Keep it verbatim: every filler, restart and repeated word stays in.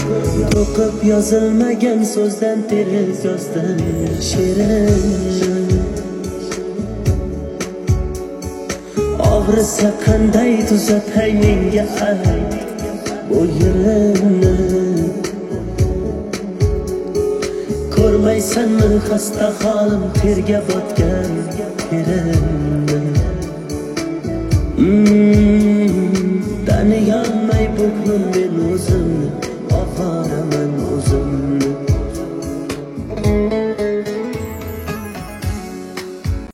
To'qib yozilmagan so'zdan tez yozdim she'rim. Og'risa qanday tuzatay menga ayt bu yerimni. Ko'rmaysanmi xasta holim terga botgan terimni. Taniyolmay bugun men o'zimni, oqaraman o'zimni.